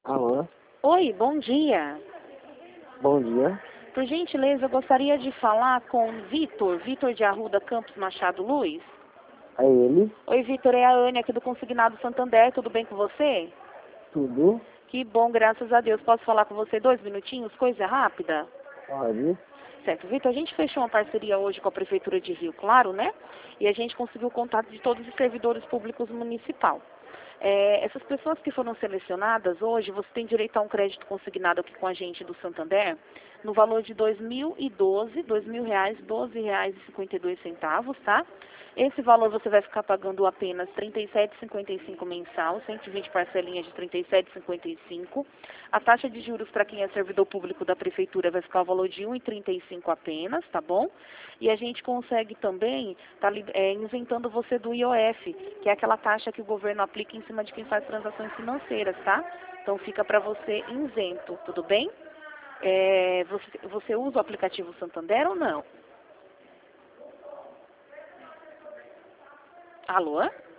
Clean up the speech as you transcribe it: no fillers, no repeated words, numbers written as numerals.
Alô, Oi, bom dia. bom dia. Por gentileza, eu gostaria de falar com Vitor de Arruda Campos Machado Luz. É ele? Oi, Vitor, é a Ânia aqui do Consignado Santander, tudo bem com você? Tudo? Que bom, graças a Deus. Posso falar com você 2 minutinhos, coisa rápida? Pode? Certo, Vitor, a gente fechou uma parceria hoje com a Prefeitura de Rio Claro, né? E a gente conseguiu o contato de todos os servidores públicos municipal. Essas pessoas que foram selecionadas hoje, você tem direito a um crédito consignado aqui com a gente do Santander, no valor de 2012, R$ 12,52, tá? Esse valor você vai ficar pagando apenas R$ 37,55 mensal, 120 parcelinhas de R$ 37,55. A taxa de juros para quem é servidor público da Prefeitura vai ficar o valor de R$ 1,35 apenas, tá bom? E a gente consegue também estar isentando você do IOF, que é aquela taxa que o governo aplica em cima de quem faz transações financeiras, tá? Então fica para você isento, tudo bem? Você usa o aplicativo Santander ou não? Alô?